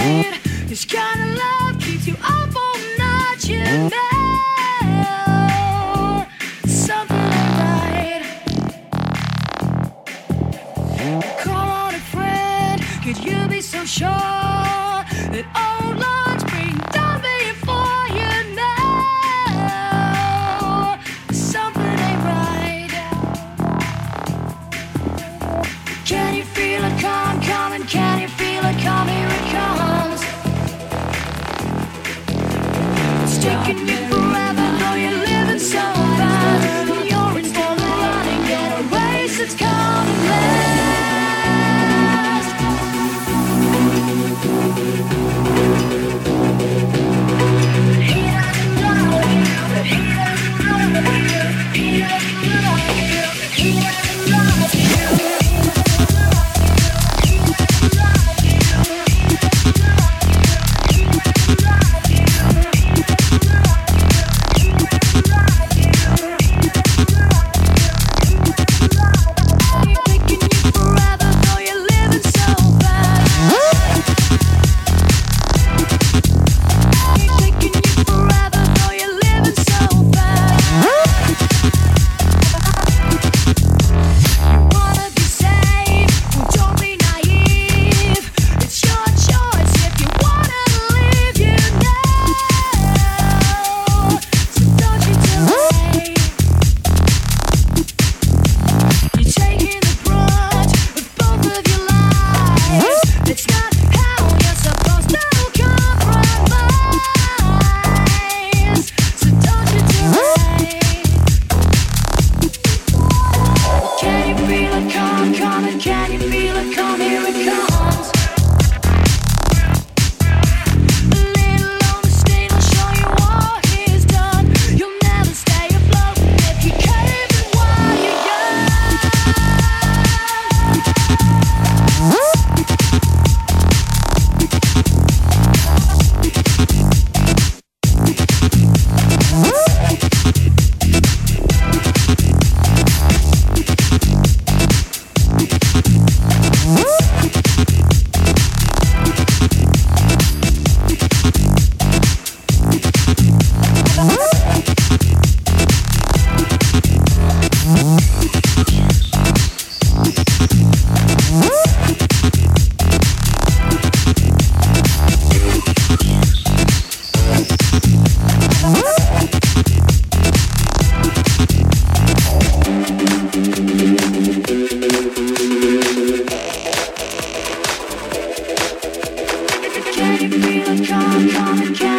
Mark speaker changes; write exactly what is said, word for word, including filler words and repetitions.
Speaker 1: This kind of love keeps you up all night, you know something ain't right. Call on a friend, could you be so sure that old lines bring down before you know something ain't right? Can you feel it come, coming? Can you feel it come? Here it comes. It's taking you forever, though you're living so fast. You're instead of running in a race that's coming last. He doesn't know you, but he doesn't know you. He doesn't know you, but he doesn't know you. Can you feel it come, come, can